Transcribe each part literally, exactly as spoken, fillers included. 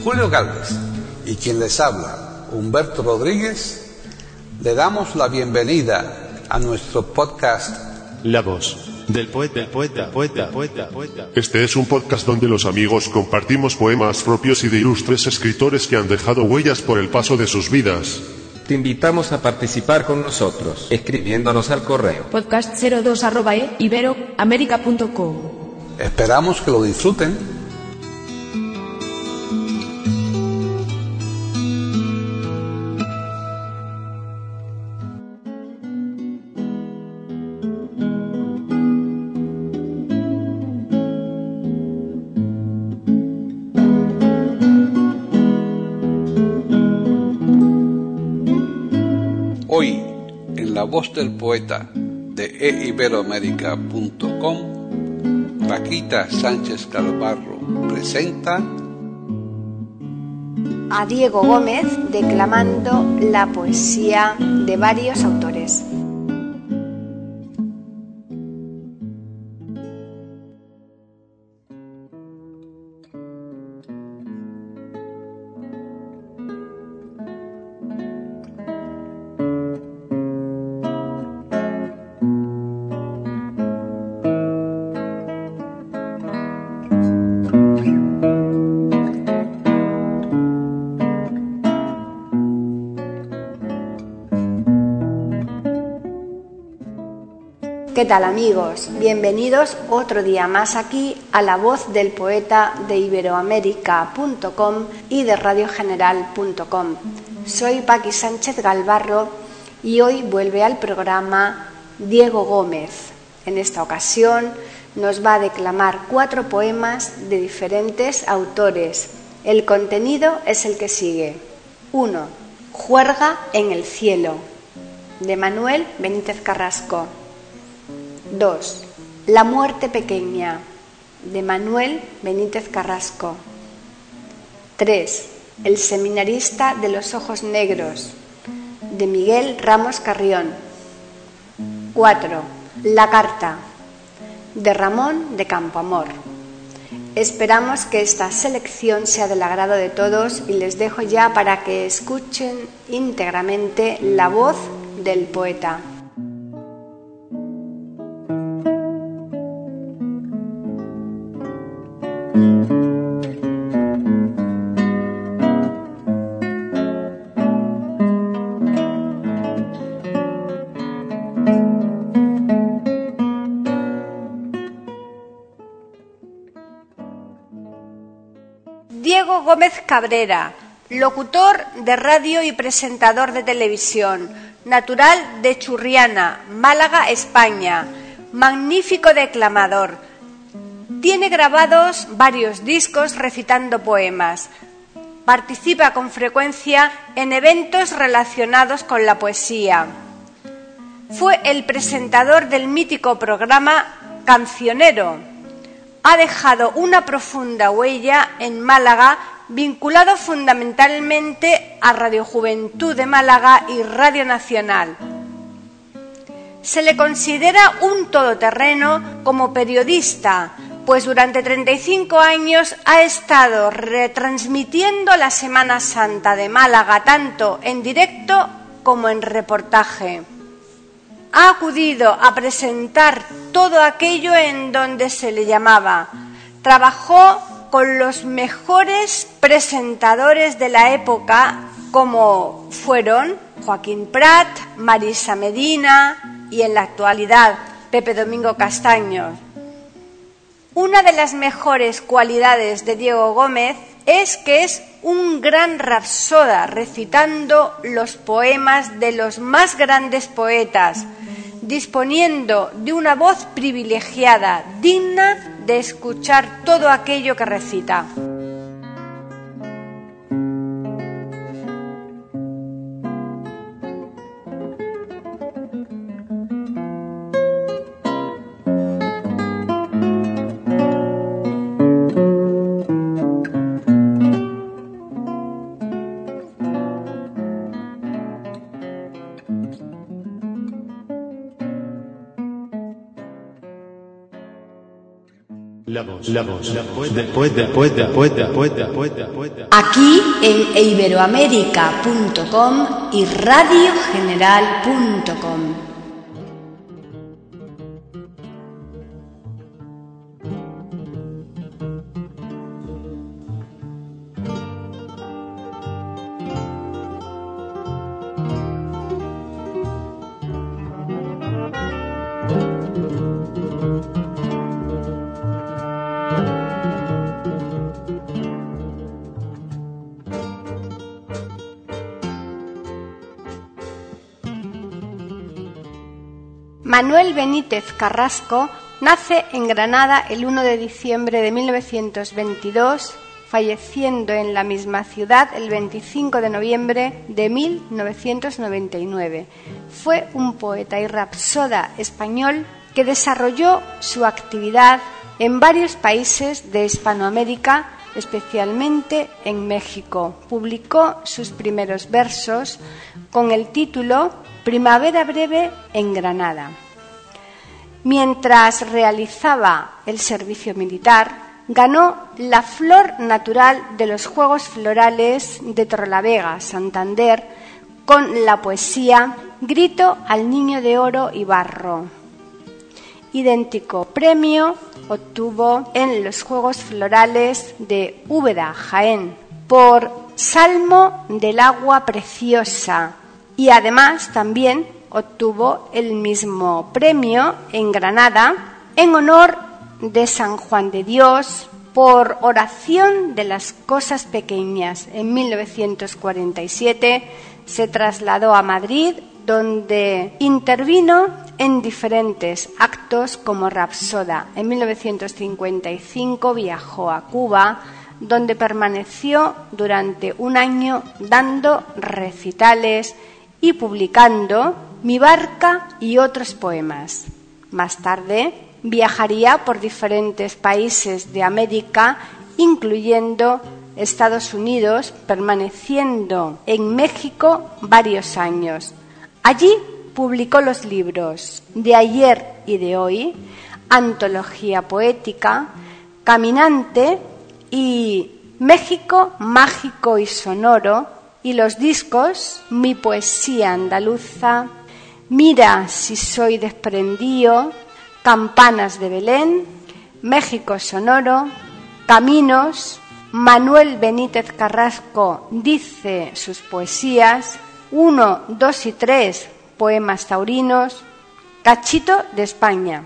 Julio Galvez y quien les habla, Humberto Rodríguez, le damos la bienvenida a nuestro podcast La voz del poeta, el poeta, poeta, poeta, poeta. Este es un podcast donde los amigos compartimos poemas propios y de ilustres escritores que han dejado huellas por el paso de sus vidas. Te invitamos a participar con nosotros, escribiéndonos al correo podcast cero dos arroba e ibero américa punto com. Esperamos que lo disfruten. Hoy, en La Voz del Poeta de e iberoamérica punto com, Paquita Sánchez Galvarro presenta a Diego Gómez declamando la poesía de varios autores. ¿Qué tal, amigos? Bienvenidos otro día más aquí a La Voz del Poeta de iberoamérica punto com y de radio general punto com. Soy Paqui Sánchez Galvarro y hoy vuelve al programa Diego Gómez. En esta ocasión nos va a declamar cuatro poemas de diferentes autores. El contenido es el que sigue. uno. Juerga en el cielo, de Manuel Benítez Carrasco. dos. La muerte pequeña, de Manuel Benítez Carrasco. tres. El seminarista de los ojos negros, de Miguel Ramos Carrión. cuatro. La carta, de Ramón de Campoamor. Esperamos que esta selección sea del agrado de todos y les dejo ya para que escuchen íntegramente la voz del poeta. Diego Gómez Cabrera, locutor de radio y presentador de televisión, natural de Churriana, Málaga, España, magnífico declamador. Tiene grabados varios discos recitando poemas. Participa con frecuencia en eventos relacionados con la poesía. Fue el presentador del mítico programa Cancionero. Ha dejado una profunda huella en Málaga, vinculado fundamentalmente a Radio Juventud de Málaga y Radio Nacional. Se le considera un todoterreno como periodista, pues durante treinta y cinco años ha estado retransmitiendo la Semana Santa de Málaga, tanto en directo como en reportaje. Ha acudido a presentar todo aquello en donde se le llamaba. Trabajó con los mejores presentadores de la época, como fueron Joaquín Prat, Marisa Medina y en la actualidad Pepe Domingo Castaños. Una de las mejores cualidades de Diego Gómez es que es un gran rapsoda recitando los poemas de los más grandes poetas, disponiendo de una voz privilegiada, digna de escuchar todo aquello que recita. La voz, la voz, la voz del poeta, poeta, poeta, poeta, poeta, poeta. Aquí en iberoamérica punto com y radio general punto com. Manuel Benítez Carrasco nace en Granada el uno de diciembre de mil novecientos veintidós, falleciendo en la misma ciudad el veinticinco de noviembre de mil novecientos noventa y nueve. Fue un poeta y rapsoda español que desarrolló su actividad en varios países de Hispanoamérica, especialmente en México. Publicó sus primeros versos con el título Primavera breve en Granada. Mientras realizaba el servicio militar, ganó la Flor Natural de los Juegos Florales de Torrelavega, Santander, con la poesía Grito al Niño de Oro y Barro. Idéntico premio obtuvo en los Juegos Florales de Úbeda, Jaén, por Salmo del Agua Preciosa, y además también obtuvo el mismo premio en Granada en honor de San Juan de Dios por Oración de las Cosas Pequeñas. En mil novecientos cuarenta y siete se trasladó a Madrid, donde intervino en diferentes actos como rapsoda. En mil novecientos cincuenta y cinco viajó a Cuba, donde permaneció durante un año dando recitales y publicando Mi barca y otros poemas. Más tarde viajaría por diferentes países de América, incluyendo Estados Unidos, permaneciendo en México varios años. Allí publicó los libros De ayer y de hoy, Antología poética, Caminante y México mágico y sonoro, y los discos Mi poesía andaluza, Mira si soy desprendío, Campanas de Belén, México sonoro, Caminos, Manuel Benítez Carrasco dice sus poesías, uno, dos y tres, poemas taurinos, Cachito de España.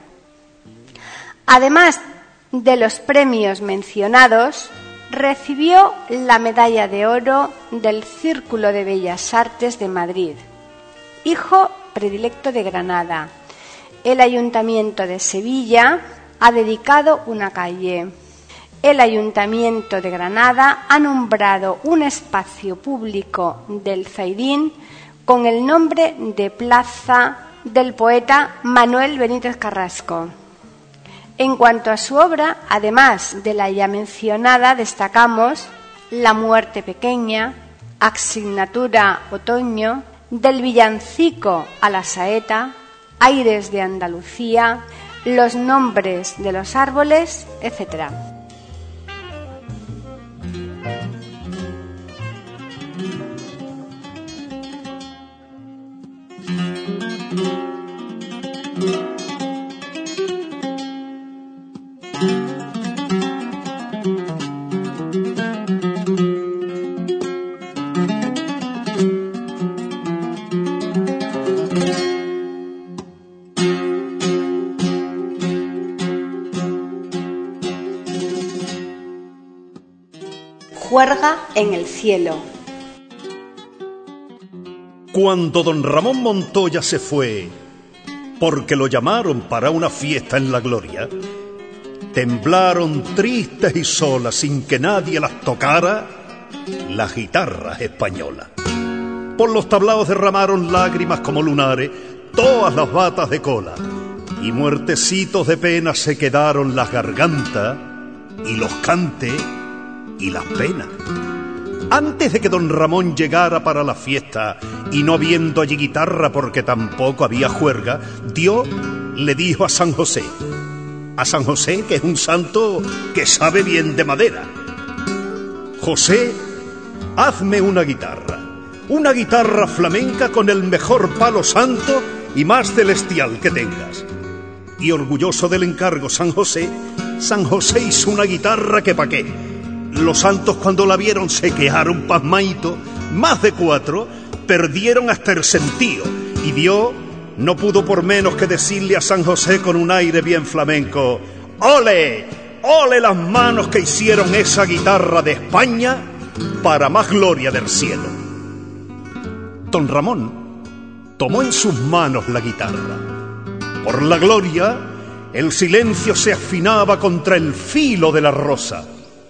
Además de los premios mencionados, recibió la medalla de oro del Círculo de Bellas Artes de Madrid. Hijo predilecto de Granada. El Ayuntamiento de Sevilla ha dedicado una calle. El Ayuntamiento de Granada ha nombrado un espacio público del Zaidín con el nombre de Plaza del poeta Manuel Benítez Carrasco. En cuanto a su obra, además de la ya mencionada, destacamos La muerte pequeña, Asignatura otoño, Del villancico a la saeta, Aires de Andalucía, Los nombres de los árboles, etcétera. Juerga en el cielo. Cuando don Ramón Montoya se fue, porque lo llamaron para una fiesta en la gloria, temblaron tristes y solas, sin que nadie las tocara, las guitarras españolas. Por los tablaos derramaron lágrimas como lunares todas las batas de cola, y muertecitos de pena se quedaron las gargantas y los cantes y las penas. Antes de que don Ramón llegara para la fiesta, y no habiendo allí guitarra porque tampoco había juerga, Dios le dijo a San José: a San José, que es un santo que sabe bien de madera. José, hazme una guitarra, una guitarra flamenca con el mejor palo santo y más celestial que tengas. Y orgulloso del encargo San José, San José hizo una guitarra que pa' qué. Los santos cuando la vieron se quejaron pasmaito, más de cuatro, perdieron hasta el sentido, y Dios no pudo por menos que decirle a San José con un aire bien flamenco: ¡ole! ¡Ole las manos que hicieron esa guitarra de España para más gloria del cielo! Don Ramón tomó en sus manos la guitarra. Por la gloria, el silencio se afinaba contra el filo de la rosa.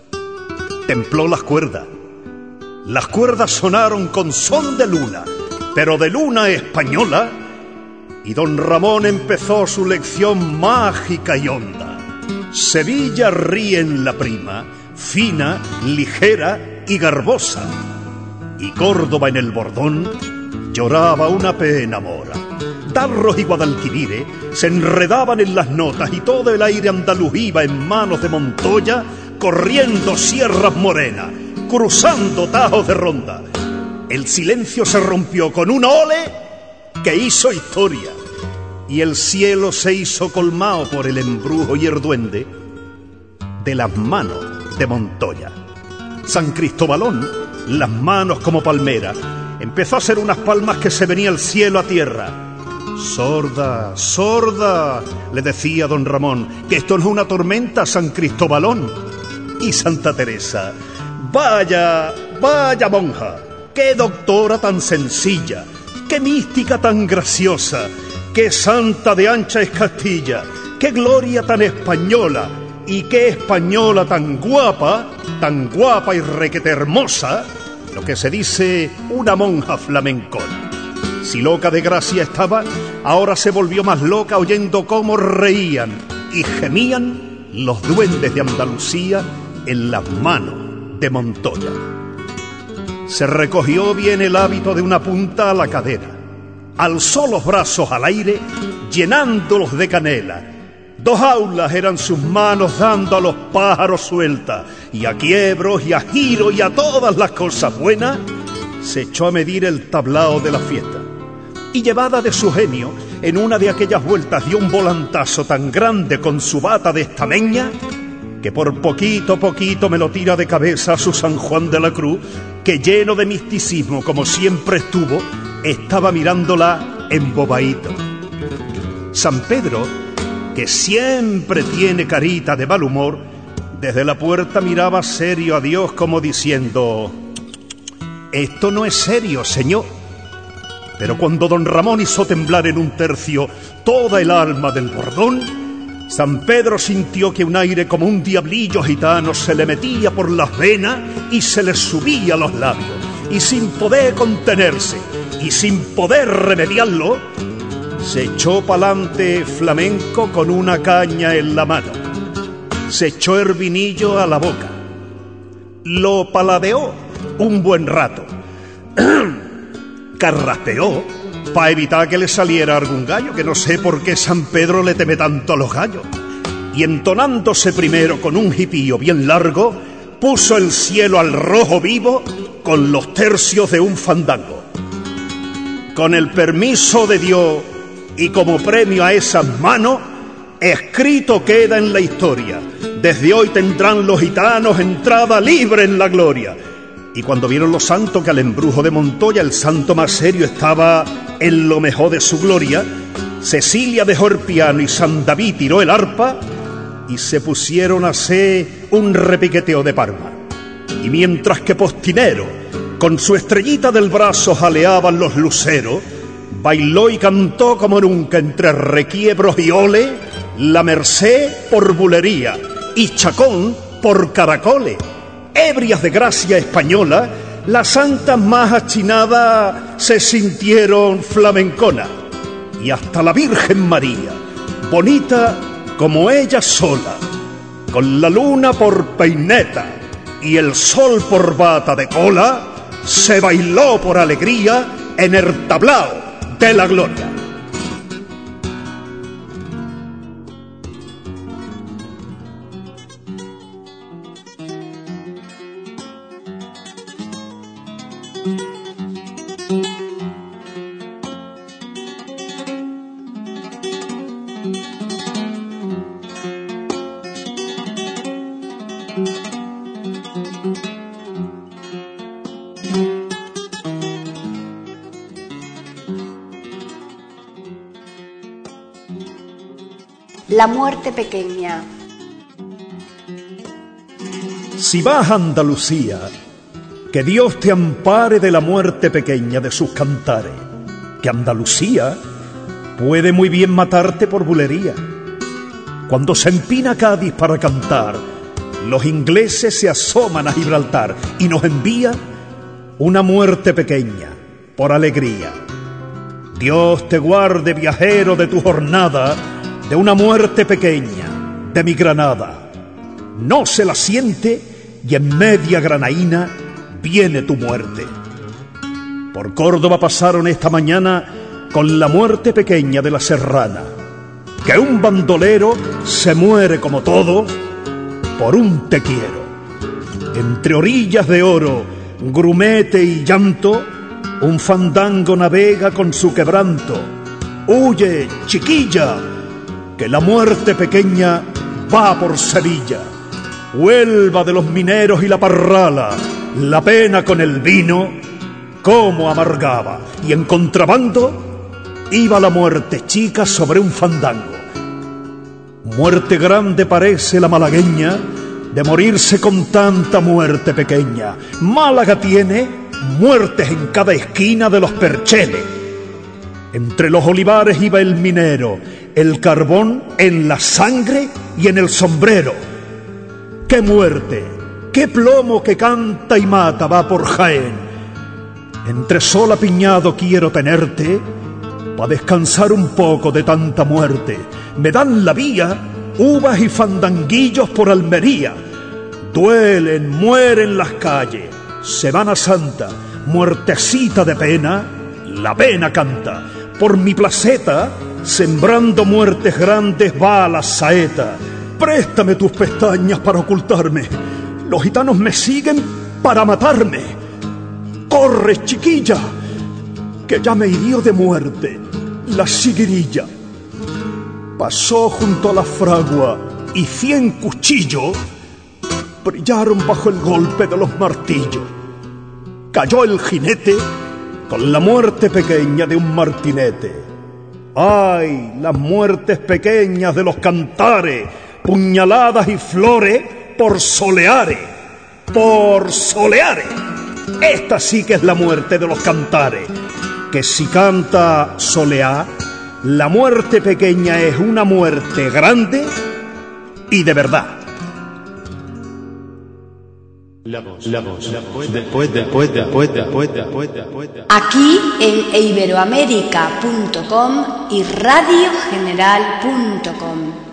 Templó las cuerdas. Las cuerdas sonaron con son de luna, pero de luna española, y don Ramón empezó su lección mágica y honda. Sevilla ríe en la prima, fina, ligera y garbosa, y Córdoba en el bordón lloraba una pena mora. Darros y Guadalquivir se enredaban en las notas y todo el aire andaluz iba en manos de Montoya, corriendo sierras morenas, cruzando tajos de ronda. El silencio se rompió con un ole que hizo historia, y el cielo se hizo colmao por el embrujo y el duende de las manos de Montoya. San Cristobalón, las manos como palmera, empezó a hacer unas palmas que se venía el cielo a tierra. Sorda, sorda, le decía don Ramón, que esto no es una tormenta, San Cristobalón. Y Santa Teresa: vaya, vaya monja, qué doctora tan sencilla, qué mística tan graciosa, qué santa de ancha es Castilla, qué gloria tan española, y qué española tan guapa, tan guapa y requete hermosa, lo que se dice una monja flamencona. Si loca de gracia estaba, ahora se volvió más loca oyendo cómo reían y gemían los duendes de Andalucía en las manos de Montoya. Se recogió bien el hábito de una punta a la cadera, alzó los brazos al aire, llenándolos de canela. Dos aulas eran sus manos dando a los pájaros suelta, y a quiebros y a giros y a todas las cosas buenas, se echó a medir el tablao de la fiesta. Y llevada de su genio, en una de aquellas vueltas dio un volantazo tan grande con su bata de estameña, que por poquito a poquito me lo tira de cabeza a su San Juan de la Cruz, que lleno de misticismo como siempre estuvo, estaba mirándola embobadito. San Pedro, que siempre tiene carita de mal humor, desde la puerta miraba serio a Dios como diciendo: esto no es serio, señor. Pero cuando don Ramón hizo temblar en un tercio toda el alma del bordón, San Pedro sintió que un aire como un diablillo gitano se le metía por las venas y se le subía a los labios, y sin poder contenerse y sin poder remediarlo, se echó pa'lante flamenco con una caña en la mano. Se echó el vinillo a la boca, lo paladeó un buen rato, carraspeó para evitar que le saliera algún gallo, que no sé por qué San Pedro le teme tanto a los gallos, y entonándose primero con un jipío bien largo, puso el cielo al rojo vivo con los tercios de un fandango. Con el permiso de Dios y como premio a esas manos, escrito queda en la historia: desde hoy tendrán los gitanos entrada libre en la gloria. Y cuando vieron los santos que al embrujo de Montoya el santo más serio estaba en lo mejor de su gloria, Cecilia dejó el piano y San David tiró el arpa y se pusieron a hacer un repiqueteo de palmas. Y mientras que Postinero con su estrellita del brazo jaleaban los luceros, bailó y cantó como nunca entre requiebros y ole la Merced por bulería y Chacón por caracoles. Ebrias de gracia española, las santas más achinadas se sintieron flamenconas, y hasta la Virgen María, bonita como ella sola, con la luna por peineta y el sol por bata de cola, se bailó por alegría en el tablao de la gloria. La muerte pequeña. Si vas a Andalucía, que Dios te ampare de la muerte pequeña de sus cantares, que Andalucía puede muy bien matarte por bulería. Cuando se empina Cádiz para cantar, los ingleses se asoman a Gibraltar y nos envía una muerte pequeña por alegría. Dios te guarde, viajero, de tu jornada, de una muerte pequeña de mi Granada. No se la siente y en media granaína viene tu muerte. Por Córdoba pasaron esta mañana con la muerte pequeña de la Serrana, que un bandolero se muere como todo por un te quiero. Entre orillas de oro, grumete y llanto, un fandango navega con su quebranto. Huye, chiquilla, que la muerte pequeña va por Sevilla. Huelva de los mineros y la parrala, la pena con el vino, cómo amargaba. Y en contrabando iba la muerte chica sobre un fandango. Muerte grande parece la malagueña de morirse con tanta muerte pequeña. Málaga tiene muertes en cada esquina de los percheles. Entre los olivares iba el minero, el carbón en la sangre y en el sombrero. ¡Qué muerte! ¡Qué plomo que canta y mata va por Jaén! Entre sol apiñado quiero tenerte, pa' descansar un poco de tanta muerte. Me dan la vía uvas y fandanguillos por Almería. Duelen, mueren las calles. Semana Santa, muertecita de pena, la pena canta. Por mi placeta, sembrando muertes grandes va la saeta. Préstame tus pestañas para ocultarme. Los gitanos me siguen para matarme. Corre, chiquilla, que ya me hirió de muerte la siguirilla. Pasó junto a la fragua y cien cuchillos brillaron bajo el golpe de los martillos. Cayó el jinete con la muerte pequeña de un martinete. ¡Ay, las muertes pequeñas de los cantares! Puñaladas y flores por soleares, por soleares. Esta sí que es la muerte de los cantares, que si canta soleá, la muerte pequeña es una muerte grande y de verdad. La voz, la voz, la voz del poeta, poeta, poeta, poeta, poeta, poeta. Aquí en iberoamérica punto com y radio general punto com.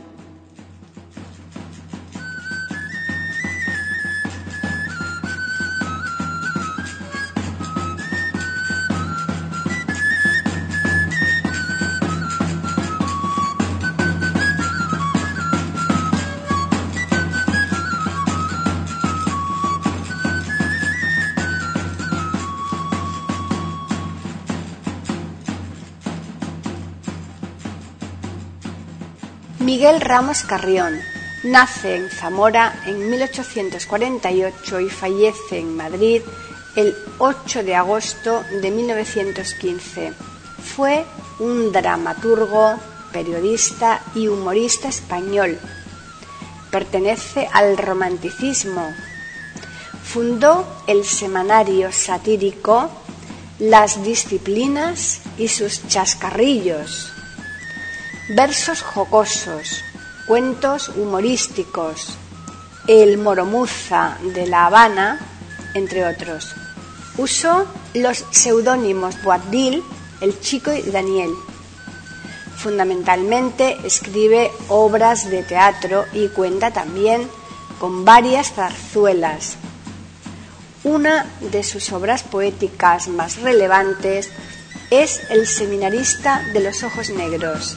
Miguel Ramos Carrión nace en Zamora en mil ochocientos cuarenta y ocho y fallece en Madrid el ocho de agosto de mil novecientos quince. Fue un dramaturgo, periodista y humorista español. Pertenece al romanticismo. Fundó el semanario satírico Las Disciplinas y sus chascarrillos. Versos jocosos, cuentos humorísticos, El Moromuza de La Habana, entre otros. Usó los seudónimos Boabdil, El Chico y Daniel. Fundamentalmente escribe obras de teatro y cuenta también con varias zarzuelas. Una de sus obras poéticas más relevantes es El Seminarista de los Ojos Negros.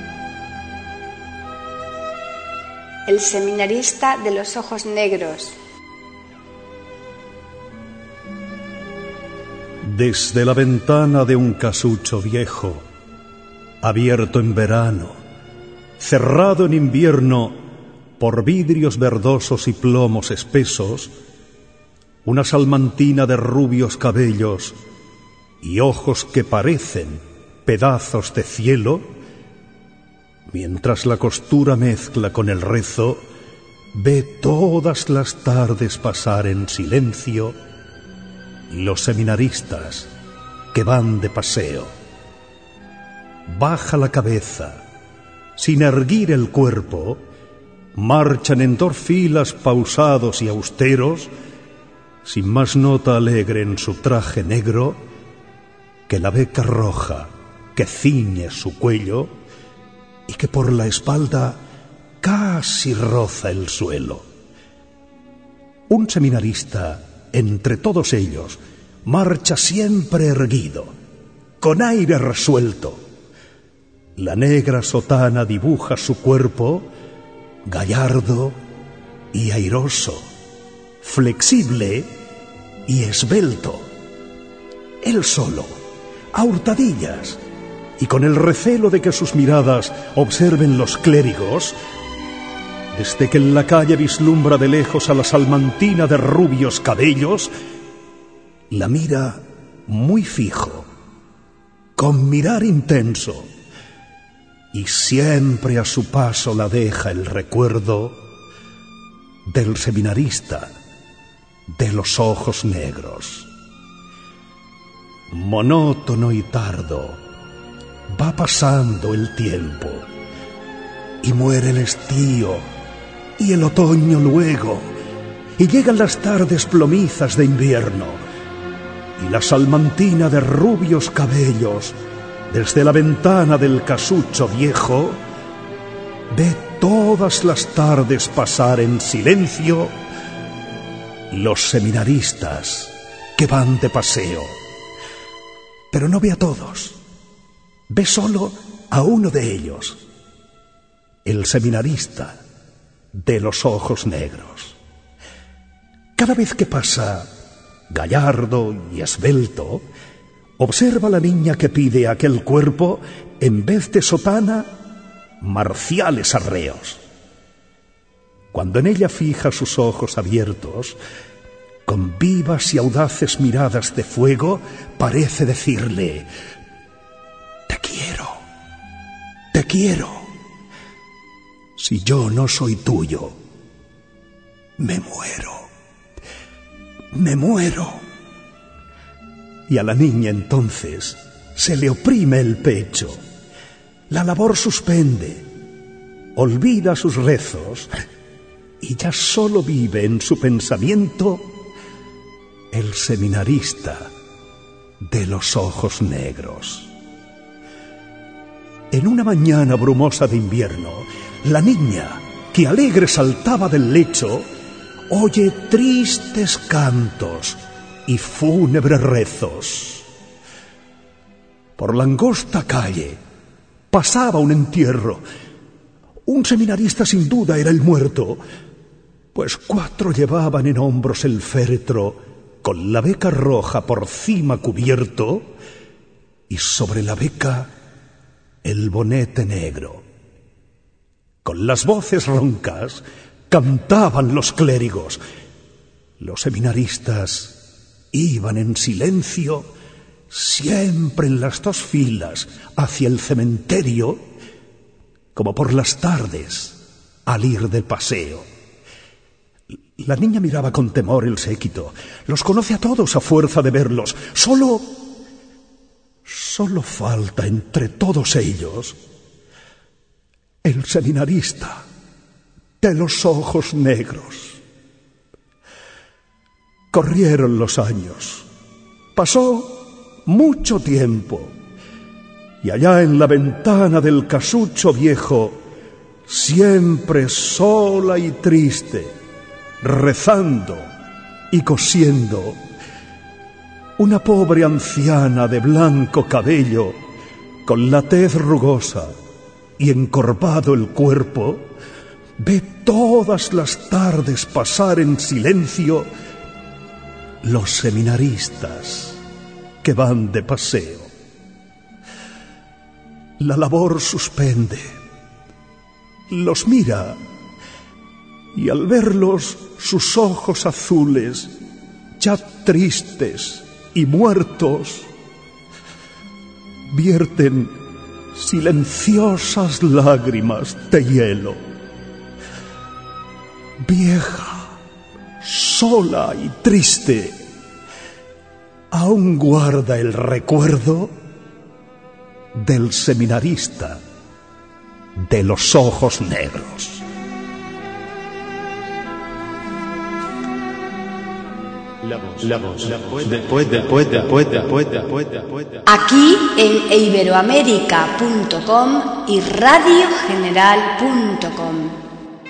El Seminarista de los Ojos Negros. Desde la ventana de un casucho viejo, abierto en verano, cerrado en invierno por vidrios verdosos y plomos espesos, una salmantina de rubios cabellos y ojos que parecen pedazos de cielo, mientras la costura mezcla con el rezo, ve todas las tardes pasar en silencio los seminaristas que van de paseo. Baja la cabeza, sin erguir el cuerpo, marchan en dos filas pausados y austeros, sin más nota alegre en su traje negro que la beca roja que ciñe su cuello y que por la espalda casi roza el suelo. Un seminarista entre todos ellos marcha siempre erguido, con aire resuelto. La negra sotana dibuja su cuerpo gallardo y airoso, flexible y esbelto. Él solo, a hurtadillas, y con el recelo de que sus miradas observen los clérigos, desde que en la calle vislumbra de lejos a la salmantina de rubios cabellos, la mira muy fijo, con mirar intenso, y siempre a su paso la deja el recuerdo del seminarista de los ojos negros. Monótono y tardo va pasando el tiempo, y muere el estío y el otoño luego, y llegan las tardes plomizas de invierno, y la salmantina de rubios cabellos, desde la ventana del casucho viejo, ve todas las tardes pasar en silencio los seminaristas que van de paseo. Pero no ve a todos, ve solo a uno de ellos, el seminarista de los ojos negros. Cada vez que pasa, gallardo y esbelto, observa a la niña que pide a aquel cuerpo, en vez de sotana, marciales arreos. Cuando en ella fija sus ojos abiertos, con vivas y audaces miradas de fuego, parece decirle: te quiero, te quiero. Si yo no soy tuyo, me muero, me muero. Y a la niña entonces se le oprime el pecho, la labor suspende, olvida sus rezos y ya solo vive en su pensamiento el seminarista de los ojos negros. En una mañana brumosa de invierno, la niña, que alegre saltaba del lecho, oye tristes cantos y fúnebres rezos. Por la angosta calle pasaba un entierro. Un seminarista sin duda era el muerto, pues cuatro llevaban en hombros el féretro, con la beca roja por cima cubierto, y sobre la beca el bonete negro. Con las voces roncas cantaban los clérigos. Los seminaristas iban en silencio, siempre en las dos filas, hacia el cementerio, como por las tardes, al ir de paseo. La niña miraba con temor el séquito. Los conoce a todos a fuerza de verlos. Solo... Solo falta entre todos ellos el seminarista de los ojos negros. Corrieron los años. Pasó mucho tiempo. Y allá en la ventana del casucho viejo, siempre sola y triste, rezando y cosiendo, una pobre anciana de blanco cabello, con la tez rugosa y encorvado el cuerpo, ve todas las tardes pasar en silencio los seminaristas que van de paseo. La labor suspende, los mira, y al verlos sus ojos azules, ya tristes y muertos, vierten silenciosas lágrimas de hielo. Vieja, sola y triste, aún guarda el recuerdo del seminarista de los ojos negros. La voz, la voz, la voz, después, después, después, después, después, después. Aquí en iberoamérica punto com y radio general punto com.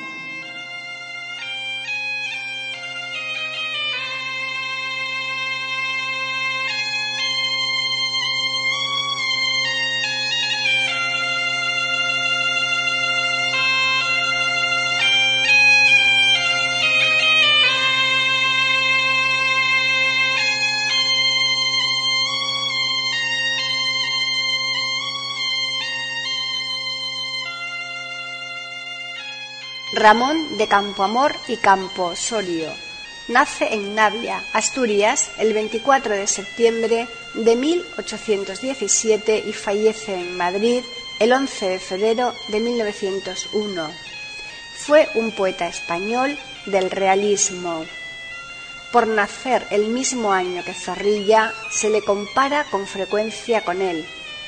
Ramón de Campoamor y Camposorio nace en Navia, Asturias, el veinticuatro de septiembre de mil ochocientos diecisiete y fallece en Madrid el once de febrero de mil novecientos uno. Fue un poeta español del realismo. Por nacer el mismo año que Zorrilla, se le compara con frecuencia con él.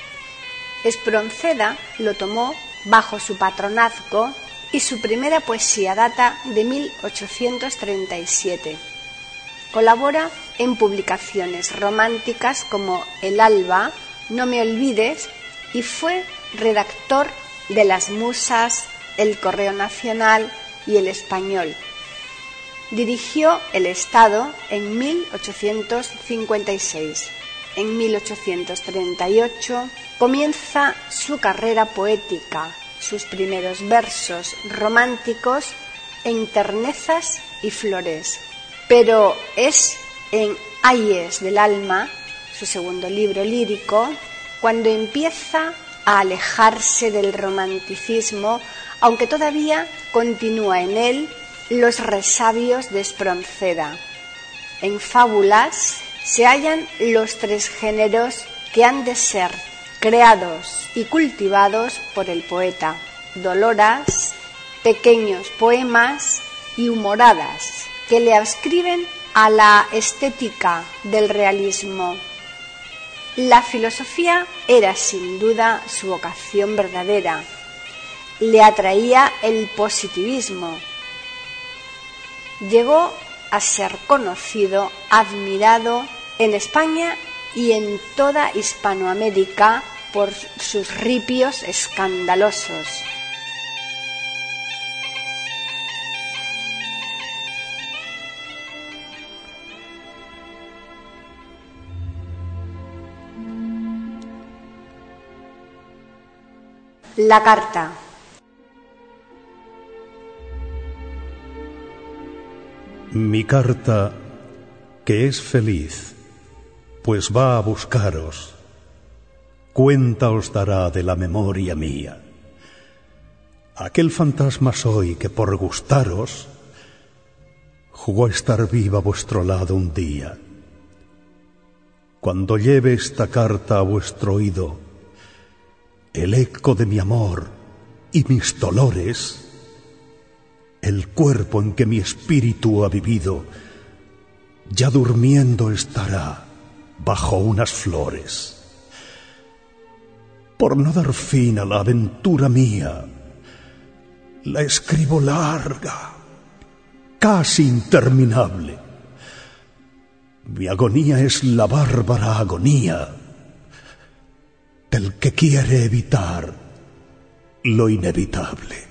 Espronceda lo tomó bajo su patronazgo y su primera poesía data de mil ochocientos treinta y siete. Colabora en publicaciones románticas como El Alba, No me olvides, y fue redactor de Las Musas, El Correo Nacional y El Español. Dirigió El Estado en mil ochocientos cincuenta y seis. En mil ochocientos treinta y ocho comienza su carrera poética. Sus primeros versos románticos en Ternezas y Flores. Pero es en Ayes del Alma, su segundo libro lírico, cuando empieza a alejarse del romanticismo, aunque todavía continúa en él los resabios de Espronceda. En Fábulas se hallan los tres géneros que han de ser creados y cultivados por el poeta: doloras, pequeños poemas y humoradas, que le adscriben a la estética del realismo. La filosofía era sin duda su vocación verdadera. Le atraía el positivismo. Llegó a ser conocido, admirado en España y en toda Hispanoamérica por sus ripios escandalosos. La carta. Mi carta, que es feliz, pues va a buscaros, cuenta os dará de la memoria mía. Aquel fantasma soy que por gustaros jugó a estar viva a vuestro lado un día. Cuando lleve esta carta a vuestro oído, el eco de mi amor y mis dolores, el cuerpo en que mi espíritu ha vivido, ya durmiendo estará bajo unas flores. Por no dar fin a la aventura mía, la escribo larga, casi interminable. Mi agonía es la bárbara agonía del que quiere evitar lo inevitable.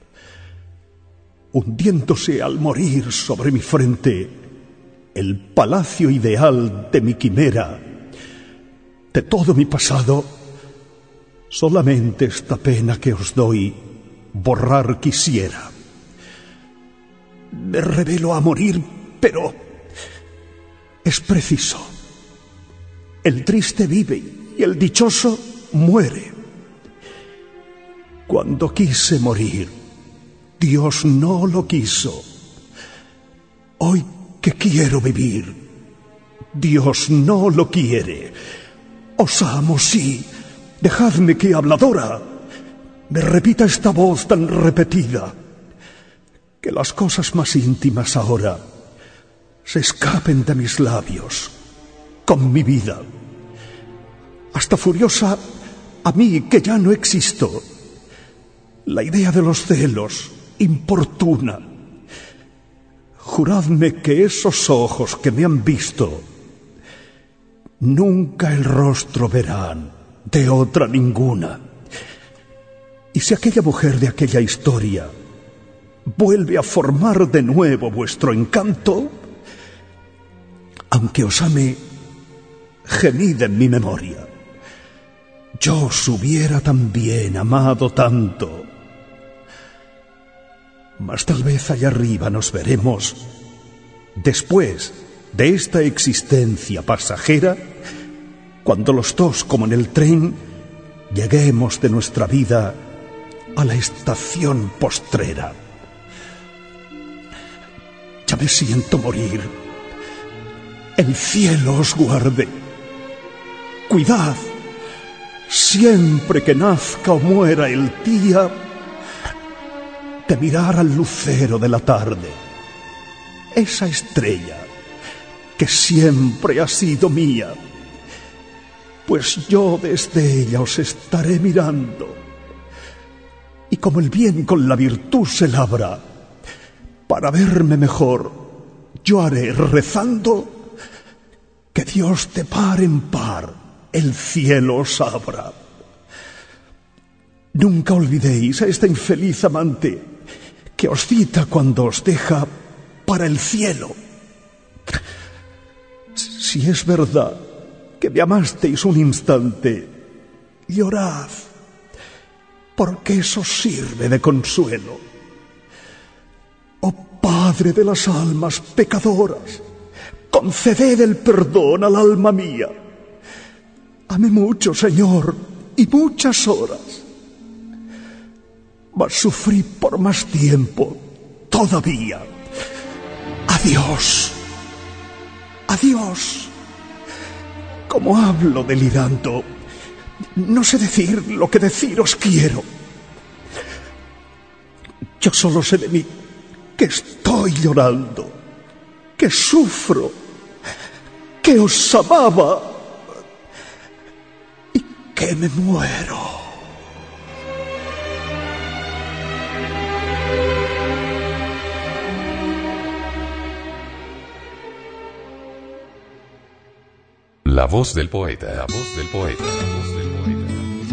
Hundiéndose al morir sobre mi frente el palacio ideal de mi quimera, de todo mi pasado, solamente esta pena que os doy borrar quisiera. Me revelo a morir, pero es preciso. El triste vive y el dichoso muere. Cuando quise morir, Dios no lo quiso. Hoy que quiero vivir, Dios no lo quiere. Os amo, sí. Dejadme que, habladora, me repita esta voz tan repetida, que las cosas más íntimas ahora se escapen de mis labios con mi vida. Hasta furiosa a mí que ya no existo, la idea de los celos importuna. Juradme que esos ojos que me han visto nunca el rostro verán de otra ninguna. Y si aquella mujer de aquella historia vuelve a formar de nuevo vuestro encanto, aunque os ame, gemid en mi memoria. Yo os hubiera también amado tanto. Mas tal vez allá arriba nos veremos después de esta existencia pasajera, cuando los dos, como en el tren, lleguemos de nuestra vida a la estación postrera. Ya me siento morir. El cielo os guarde. Cuidad, siempre que nazca o muera el día, de mirar al lucero de la tarde, esa estrella que siempre ha sido mía, pues yo desde ella os estaré mirando, y como el bien con la virtud se labra, para verme mejor yo haré rezando que Dios de par en par el cielo os abra. Nunca olvidéis a esta infeliz amante que os cita cuando os deja para el cielo. Si es verdad que me amasteis un instante, llorad, porque eso sirve de consuelo. Oh Padre de las almas pecadoras, conceded el perdón al alma mía. Amé mucho, Señor, y muchas horas, mas sufrí por más tiempo todavía. Adiós, adiós. Como hablo delirando, no sé decir lo que deciros quiero. Yo solo sé de mí que estoy llorando, que sufro, que os amaba y que me muero. La voz del poeta, la voz del poeta, la voz del poeta.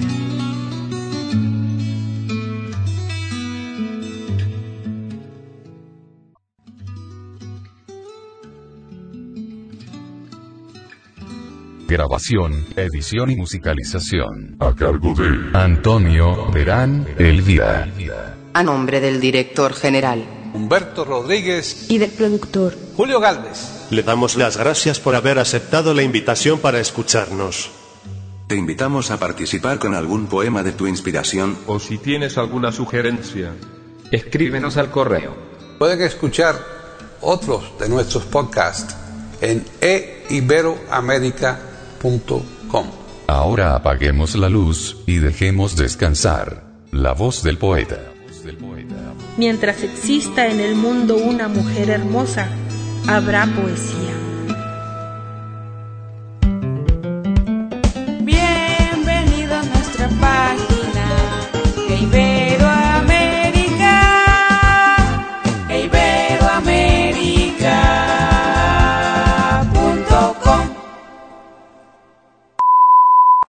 Grabación, edición y musicalización A cargo de Antonio Terán Elvira. A nombre del director general Humberto Rodríguez y del productor Julio Galvez. Le damos las gracias por haber aceptado la invitación para escucharnos. Te invitamos a participar con algún poema de tu inspiración, o si tienes alguna sugerencia, escríbenos al correo. Pueden escuchar otros de nuestros podcasts en e iberoamerica punto com. Ahora apaguemos la luz y dejemos descansar la voz del poeta. Mientras exista en el mundo una mujer hermosa, habrá poesía.